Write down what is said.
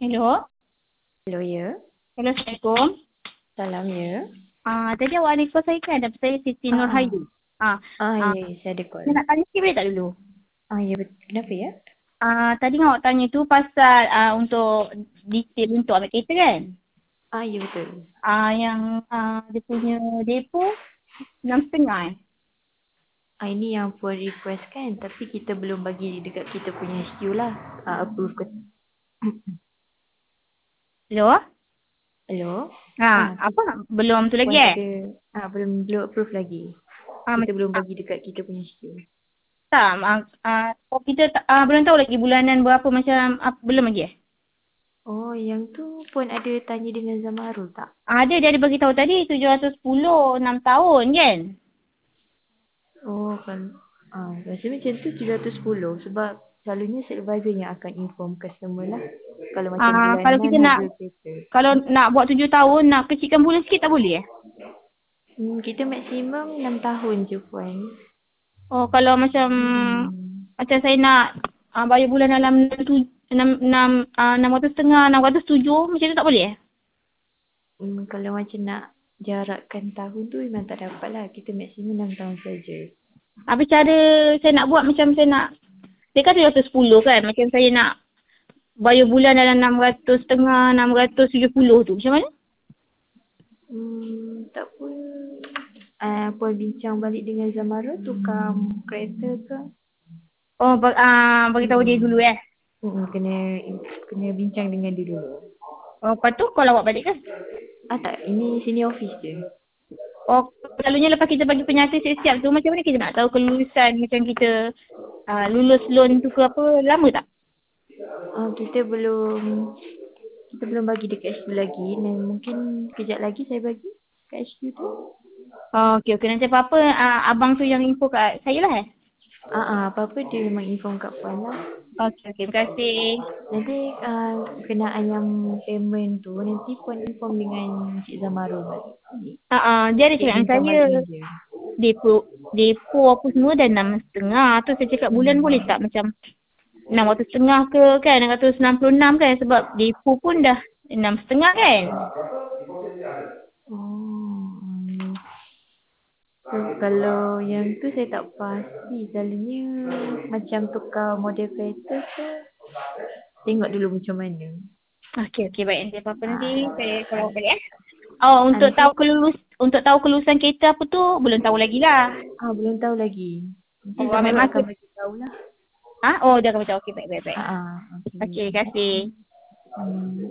Hello. Hello, ya. Hello, Assalamualaikum. Salam, ya. Tadi awak ada call saya kan? Nama saya Siti Nurhayu. Ya, ya, saya ada call. Saya nak tanya sikit boleh tak dulu? Ya, betul. Kenapa, ya? Tadi awak tanya tu pasal untuk detail untuk ambil kereta kan? Ya, betul. Yang dia punya depo 6.5 eh? Ini yang puan request kan, tapi kita belum bagi dekat kita punya HQ lah. Approve ke... Hello? Hello? Apa? Belum tu lagi Puan ada... belum approve lagi. Kita Macam, belum bagi dekat kita punya HQ. tak. Kita belum tahu lagi bulanan berapa macam belum lagi eh? Oh, yang tu puan ada tanya dengan Zamarul tak? Dia ada bagi tahu tadi 710 6 tahun kan? Oh, kan. Rasa macam tu 710 sebab selalunya supervisor yang akan inform customer lah. Kalau macam Kalau kita bulanan nak harga kereta. Kalau nak buat 7 tahun, nak kecilkan bulan sikit tak boleh eh? Kita maksimum 6 tahun je puan. Oh, kalau macam saya nak bayar bulan dalam 600 setengah, 607, macam tu tak boleh eh? Kalau macam nak jarakkan tahun tu memang tak dapat lah. Kita maksimum 6 tahun saja. Apa cara saya nak buat macam saya kan 710 kan, macam saya nak bayar bulan dalam 600 setengah, 670 tu, macam mana? Tak pun. Puan bincang balik dengan Zamara tukang kereta ke? Oh, bagi tahu dia dulu eh. Kena bincang dengan dia dulu. Oh, lepas tu call awak balik kan? Tak. Ini sini office je. Oh, selalunya lepas kita bagi penyakit siap-siap tu, macam mana kita nak tahu kelulusan macam kita lulus loan tu ke apa, lama tak? Kita belum bagi dekat HQ lagi. Dan mungkin kejap lagi saya bagi kat HQ tu. Oh, okey. Nanti apa-apa abang tu yang info kat saya lah eh? Apa-apa dia memang inform kat puan lah. Okey. Terima kasih. Nanti kenaan yang payment tu nanti puan inform dengan Cik Zamarul balik. Dia ada cakap dengan Bincang saya, balik dengan dia. depo apa semua dah 6.5. Tu saya cakap bulan boleh tak macam 600 setengah ke kan, 666 kan, sebab depo pun dah 6.5 kan? So, kalau yang tu saya tak pasti. Selalunya macam tukar model kereta tu tengok dulu macam mana. Okey. Baik. Nanti apa-apa nanti saya kalau balik eh. Oh, untuk tahu kelulusan kereta apa tu belum tahu lagi lah. Belum tahu lagi. Nanti Ambil Zamarul masa. akan bagi tahu lah. Oh, dia akan macam okey. Baik. Okey. Okey, terima kasih.